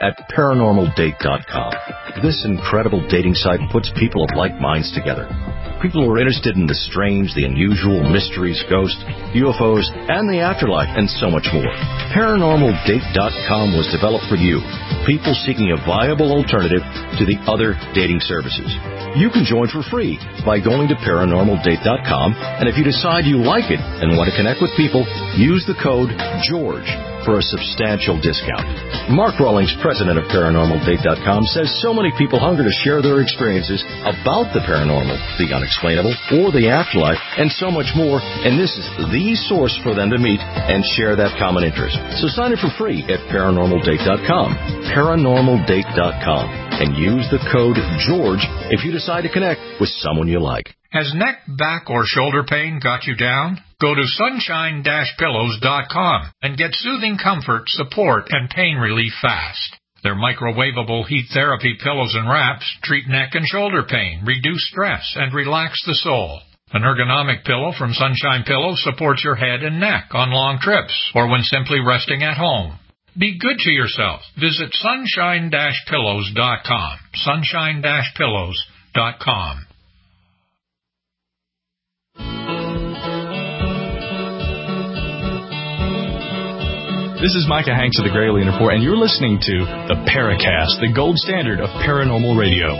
T: at paranormal date dot com. This incredible dating site puts people of like minds together. People who are interested in the strange, the unusual, mysteries, ghosts, U F Os, and the afterlife, and so much more. paranormal date dot com was developed for you, people seeking a viable alternative to the other dating services. You can join for free by going to paranormal date dot com, and if you decide you like it and want to connect with people, use the code GEORGE for a substantial discount. Mark Rawlings, president of paranormal date dot com, says so many people hunger to share their experiences about the paranormal, the unexplainable, or the afterlife, and so much more, and this is the source for them to meet and share that common interest. So sign up for free at paranormal date dot com, paranormal date dot com, and use the code GEORGE if you decide to connect with someone you like.
U: Has neck, back, or shoulder pain got you down? Go to sunshine dash pillows dot com and get soothing comfort, support, and pain relief fast. Their microwavable heat therapy pillows and wraps treat neck and shoulder pain, reduce stress, and relax the soul. An ergonomic pillow from Sunshine Pillows supports your head and neck on long trips or when simply resting at home. Be good to yourself. Visit sunshine dash pillows dot com. sunshine dash pillows dot com.
V: This is Micah Hanks of the Gralien Report, and you're listening to the Paracast, the gold standard of paranormal radio.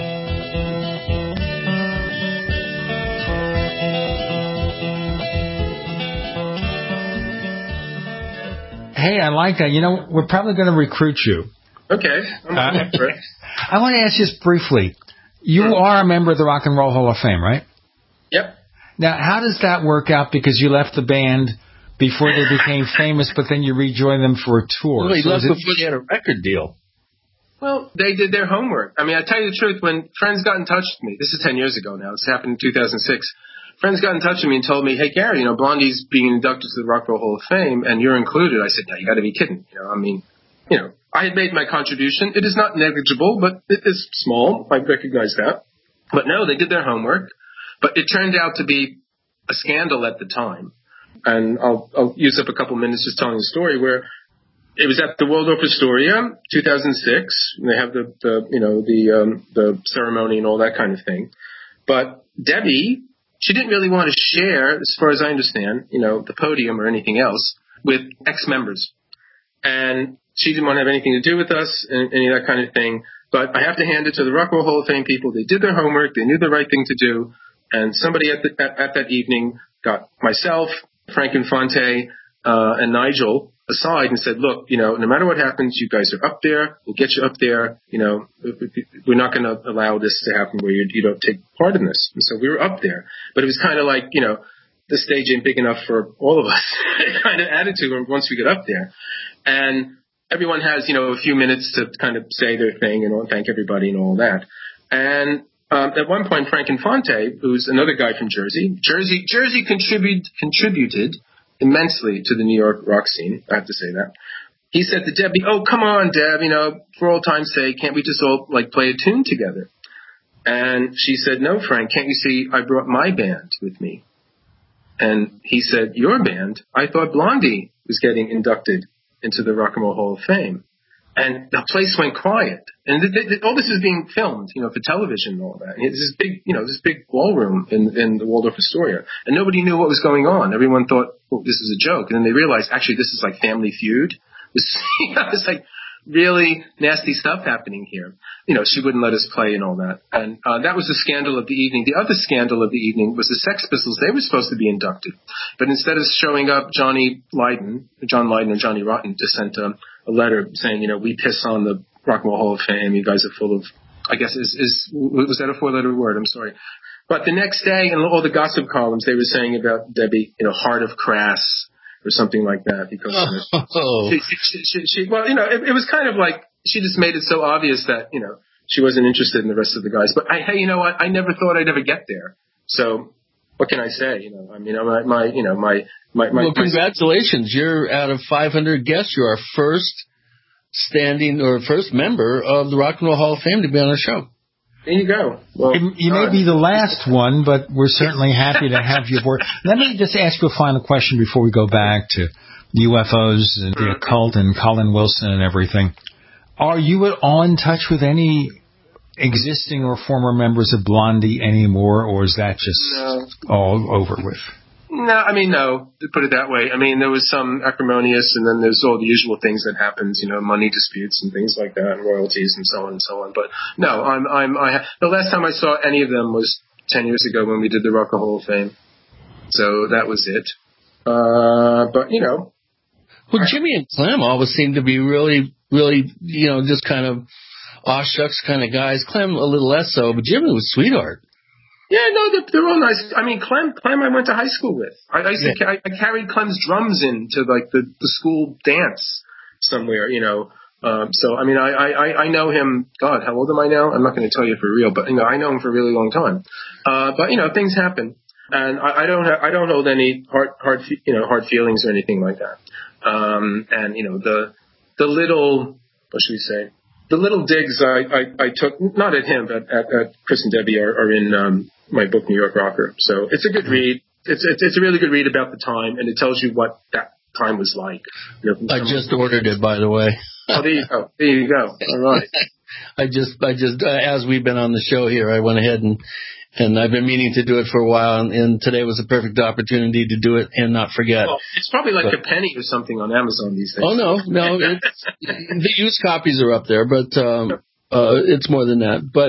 C: Hey, I like that. You know, we're probably going to recruit you.
D: Okay. I'm uh, for it.
C: I want to ask you just briefly. You sure. are a member of the Rock and Roll Hall of Fame, right?
D: Yep.
C: Now, how does that work out? Because you left the band before they became famous, but then you rejoined them for a tour.
E: Well, he
C: so
E: left
C: it...
E: before they had a record deal.
D: Well, they did their homework. I mean, I tell you the truth, when friends got in touch with me, this is ten years ago now, this happened in two thousand six, friends got in touch with me and told me, hey, Gary, you know, Blondie's being inducted to the Rock and Roll Hall of Fame, and you're included. I said, no, you got to be kidding. You know, I mean, you know, I had made my contribution. It is not negligible, but it is small. I recognize that. But no, they did their homework. But it turned out to be a scandal at the time. And I'll, I'll use up a couple minutes just telling the story where it was at the Waldorf Astoria, two thousand six. They have the, the you know, the um, the ceremony and all that kind of thing. But Debbie, she didn't really want to share, as far as I understand, you know, the podium or anything else with ex-members. And she didn't want to have anything to do with us and any of that kind of thing. But I have to hand it to the Rock and Roll Hall of Fame people. They did their homework. They knew the right thing to do. And somebody at, the, at, at that evening got myself, Frank Infante, uh, and Nigel aside and said, look, you know, no matter what happens, you guys are up there. We'll get you up there. You know, we're not going to allow this to happen where you, you don't take part in this. And so we were up there. But it was kind of like, you know, the stage ain't big enough for all of us kind of attitude once we get up there. And everyone has, you know, a few minutes to kind of say their thing and thank everybody and all that. And Um, at one point, Frank Infante, who's another guy from Jersey, Jersey, Jersey contribute, contributed immensely to the New York rock scene. I have to say that. He said to Debbie, "Oh, come on, Deb, you know, for old time's sake, can't we just all like play a tune together?" And she said, "No, Frank, can't you see I brought my band with me?" And he said, "Your band? I thought Blondie was getting inducted into the Rock and Roll Hall of Fame." And the place went quiet. And th- th- all this is being filmed, you know, for television and all that. And this big, you know, this big ballroom in, in the Waldorf Astoria. And nobody knew what was going on. Everyone thought, well, this is a joke. And then they realized, actually, this is like Family Feud. This, you know, it's like really nasty stuff happening here. You know, she wouldn't let us play and all that. And uh, that was the scandal of the evening. The other scandal of the evening was the Sex Pistols. They were supposed to be inducted. But instead of showing up, Johnny Lydon, John Lydon or Johnny Rotten just sent a, a letter saying, you know, we piss on the Rock and Roll Hall of Fame. You guys are full of, I guess, is, is was that a four-letter word? I'm sorry. But the next day, in all the gossip columns, they were saying about Debbie, you know, heart of crass or something like that. Because
E: oh.
D: she, she, she, she, well, you know, it, it was kind of like she just made it so obvious that, you know, she wasn't interested in the rest of the guys. But, I, hey, you know what? I never thought I'd ever get there. So what can I say? You know, I mean, my, my you know, my, my, my.
E: Well, congratulations. My, You're out of five hundred guests. You're our first standing or first member of the Rock and Roll Hall of Fame to be on our show.
D: There you go. Well,
C: you, you may be the last one, but we're certainly happy to have you aboard. Let me just ask you a final question before we go back to U F Os and the occult and Colin Wilson and everything. Are you at all in touch with any existing or former members of Blondie anymore, or is that just
D: no.
C: all over with?
D: No, I mean, no, to put it that way. I mean, there was some acrimonious, and then there's all the usual things that happens, you know, money disputes and things like that, and royalties and so on and so on. But no, I'm, I'm, I, the last time I saw any of them was ten years ago when we did the Rock and Roll of Fame. So that was it. Uh, but, you know.
E: Well, Jimmy and Clem always seem to be really, really, you know, just kind of aw shucks kind of guys. Clem a little less so, but Jimmy was a sweetheart.
D: Yeah, no, they're, they're all nice. I mean, Clem, Clem, I went to high school with. I, I, used to,
E: Yeah.
D: I, I carried Clem's drums into like the, the school dance somewhere, you know. Um, so, I mean, I, I, I know him. God, how old am I now? I'm not going to tell you for real, but you know, I know him for a really long time. Uh, but you know, things happen, and I, I don't, ha- I don't hold any hard, hard, fe- you know, hard feelings or anything like that. Um, and you know, the, the little, what should we say? The little digs I, I, I took, not at him, but at, at Chris and Debbie are, are in um, my book, New York Rocker. So it's a good read. It's, it's it's a really good read about the time, and it tells you what that time was like. You know,
E: I just ordered it, by the way.
D: Oh, there you go. There you go. All right.
E: I just, I just, uh, as we've been on the show here, I went ahead and, and I've been meaning to do it for a while, and, and today was a perfect opportunity to do it and not forget.
D: Well, it's probably like
E: but,
D: a penny or something on Amazon these days.
E: Oh, no, no. It's, the used copies are up there, but um, uh, it's more than that. But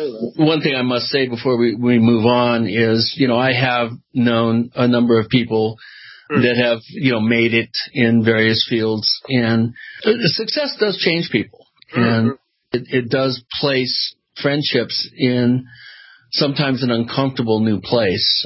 E: one thing I must say before we, we move on is, you know, I have known a number of people mm. that have, you know, made it in various fields, and uh, success does change people. Mm-hmm. And it, it does place friendships in sometimes an uncomfortable new place.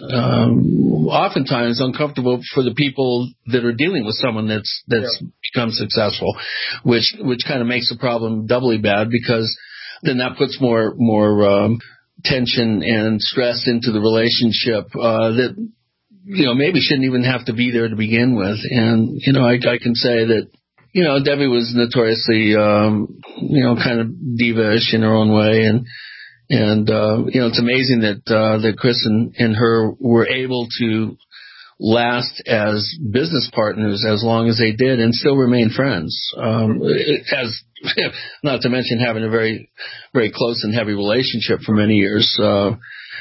E: Um, oftentimes uncomfortable for the people that are dealing with someone that's that's yeah. become successful, which which kind of makes the problem doubly bad, because then that puts more more um, tension and stress into the relationship uh, that you know maybe shouldn't even have to be there to begin with. And you know I, I can say that. You know, Debbie was notoriously, um, you know, kind of diva-ish in her own way. And, and uh, you know, it's amazing that uh, that Chris and, and her were able to last as business partners as long as they did and still remain friends. Um, as not to mention having a very, very close and heavy relationship for many years. Uh,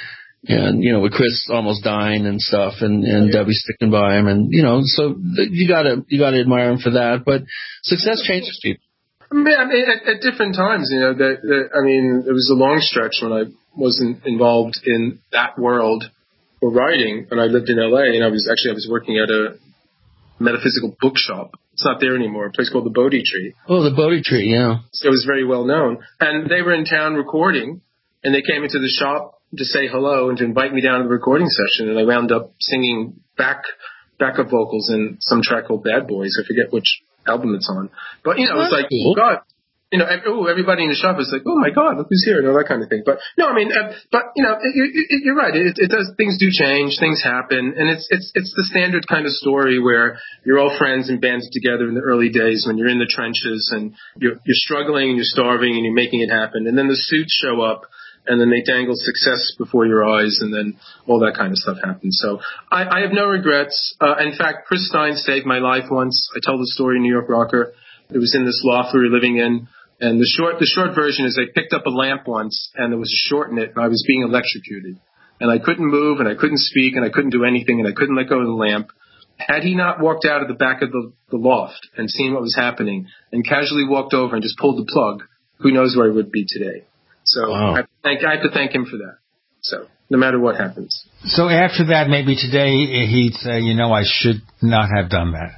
E: And, you know, with Chris almost dying and stuff, and, and yeah. Debbie sticking by him, and, you know, so you gotta, you gotta admire him for that, but success changes people.
D: I mean, I mean at, at different times, you know, that, that, I mean, it was a long stretch when I wasn't involved in that world for writing, and I lived in L A, and I was actually, I was working at a metaphysical bookshop. It's not there anymore, a place called the Bodhi Tree.
E: Oh, the Bodhi Tree, yeah.
D: So it was very well known. And they were in town recording, and they came into the shop to say hello and to invite me down to the recording session, and I wound up singing back backup vocals in some track called Bad Boys. I forget which album it's on. But, you know, it was like, cool. oh, God. You know, oh, everybody in the shop was like, oh, my God, look who's here, and all that kind of thing. But, no, I mean, uh, but, you know, it, it, you're right. It, it does, things do change, things happen, and it's it's it's the standard kind of story where you're all friends and banded together in the early days when you're in the trenches and you're, you're struggling and you're starving and you're making it happen. And then the suits show up, and then they dangle success before your eyes, and then all that kind of stuff happens. So I, I have no regrets. Uh, in fact, Chris Stein saved my life once. I tell the story in New York Rocker. It was in this loft we were living in, and the short the short version is I picked up a lamp once, and there was a short in it, and I was being electrocuted. And I couldn't move, and I couldn't speak, and I couldn't do anything, and I couldn't let go of the lamp. Had he not walked out of the back of the, the loft and seen what was happening and casually walked over and just pulled the plug, who knows where I would be today. So wow. I, have to thank, I have to thank him for that. So no matter what happens.
C: So after that, maybe today he'd say, you know, I should not have done that.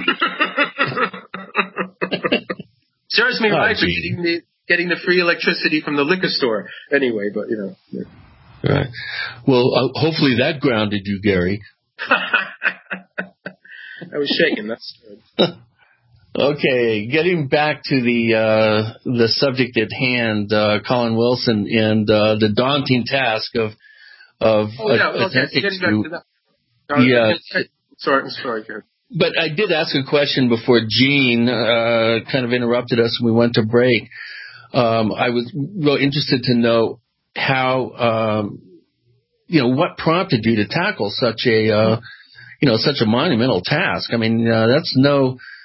D: Serves me oh, right for getting the, getting the free electricity from the liquor store. Anyway, but, you know. Yeah.
E: Right. Well, uh, hopefully that grounded you, Gary.
D: I was shaking. That's good.
E: Okay, getting back to the uh, the subject at hand, uh, Colin Wilson, and uh, the daunting task of of
D: oh, yeah, well,
E: attempting
D: getting back
E: to,
D: to that. No,
E: yeah.
D: Sorry, sorry, good.
E: But I did ask a question before Gene uh, kind of interrupted us and we went to break. Um, I was really interested to know how, um, you know, what prompted you to tackle such a, uh, you know, such a monumental task. I mean, uh, that's no.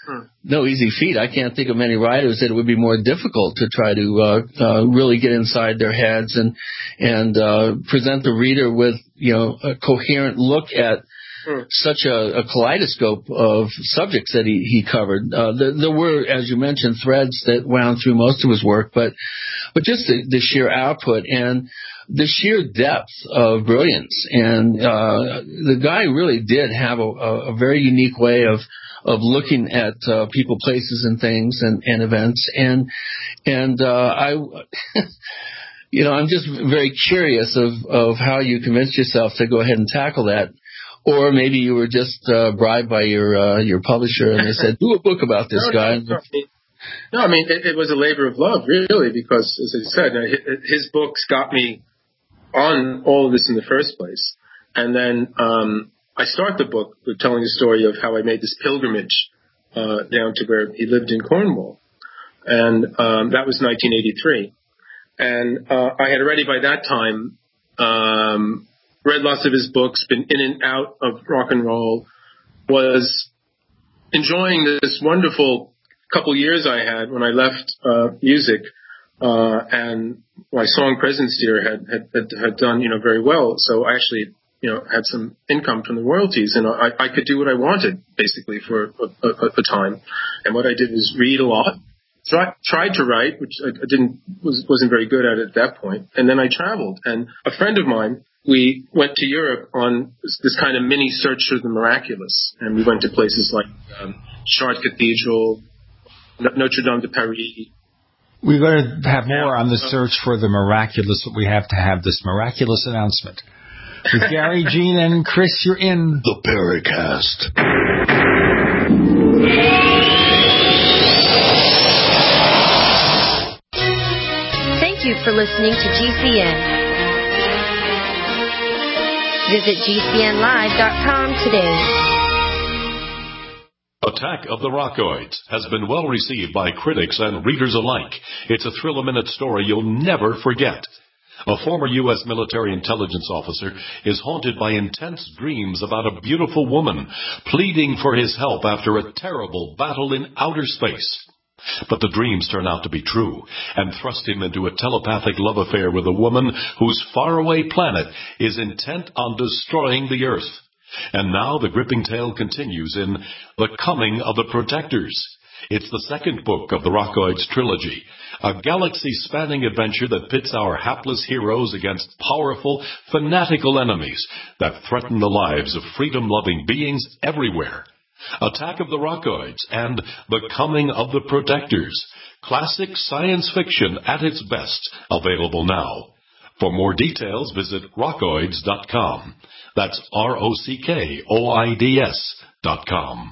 E: no easy feat. I can't think of many writers that it would be more difficult to try to uh, uh, really get inside their heads and and uh, present the reader with, you know, a coherent look at such a, a kaleidoscope of subjects that he, he covered. Uh, there, there were, as you mentioned, threads that wound through most of his work, but but just the, the sheer output and the sheer depth of brilliance. And uh, the guy really did have a, a very unique way of of looking at uh, people, places, and things and, and events. And and uh, I. You know, I'm just very curious of, of how you convinced yourself to go ahead and tackle that. Or maybe you were just uh, bribed by your uh, your publisher and they said, do a book about this
D: no,
E: guy.
D: No, no, I mean, it, it was a labor of love, really, because, as I said, his books got me on all of this in the first place. And then um, I start the book with telling the story of how I made this pilgrimage uh, down to where he lived in Cornwall. And um, that was nineteen eighty-three. And uh, I had already by that time um, read lots of his books, been in and out of rock and roll, was enjoying this wonderful couple years I had when I left uh, music, uh, and my song Presence Dear had, had, had, had done, you know, very well. So I actually, you know, had some income from the royalties, and I, I could do what I wanted, basically, for a, a, a time. And what I did was read a lot. Try, tried to write, which I, I didn't was, wasn't very good at it at that point. And then I traveled. And a friend of mine, we went to Europe on this, this kind of mini search for the miraculous. And we went to places like um, Chartres Cathedral, Notre Dame de Paris.
C: We're going to have more on the search for the miraculous, but we have to have this miraculous announcement. With Gary, Gene, and Chris, you're in
L: the Paracast.
J: Thank you for listening to G C N. Visit G C N live dot com today.
B: Attack of the Rockoids has been well received by critics and readers alike. It's a thrill-a-minute story you'll never forget. A former U S military intelligence officer is haunted by intense dreams about a beautiful woman pleading for his help after a terrible battle in outer space. But the dreams turn out to be true and thrust him into a telepathic love affair with a woman whose faraway planet is intent on destroying the Earth. And now the gripping tale continues in The Coming of the Protectors. It's the second book of the Rockoids trilogy, a galaxy-spanning adventure that pits our hapless heroes against powerful, fanatical enemies that threaten the lives of freedom-loving beings everywhere. Attack of the Rockoids and The Coming of the Protectors. Classic science fiction at its best. Available now. For more details, visit rockoids dot com. That's R O C K O I D S dot com.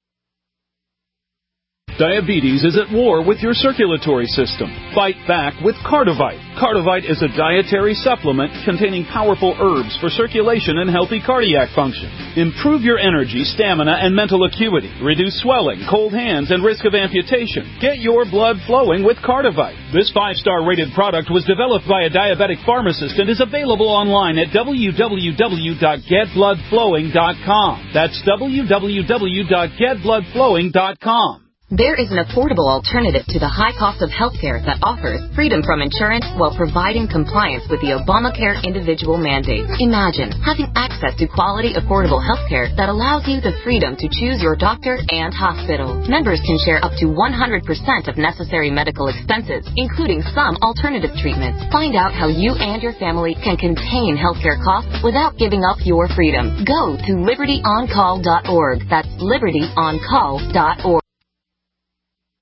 S: Diabetes is at war with your circulatory system. Fight back with Cardivite. Cardivite is a dietary supplement containing powerful herbs for circulation and healthy cardiac function. Improve your energy, stamina, and mental acuity. Reduce swelling, cold hands, and risk of amputation. Get your blood flowing with Cardivite. This five-star rated product was developed by a diabetic pharmacist and is available online at w w w dot get blood flowing dot com. That's w w w dot get blood flowing dot com.
A: There is an affordable alternative to the high cost of healthcare that offers freedom from insurance while providing compliance with the Obamacare individual mandate. Imagine having access to quality, affordable healthcare that allows you the freedom to choose your doctor and hospital. Members can share up to one hundred percent of necessary medical expenses, including some alternative treatments. Find out how you and your family can contain healthcare costs without giving up your freedom. Go to liberty on call dot org. That's liberty on call dot org.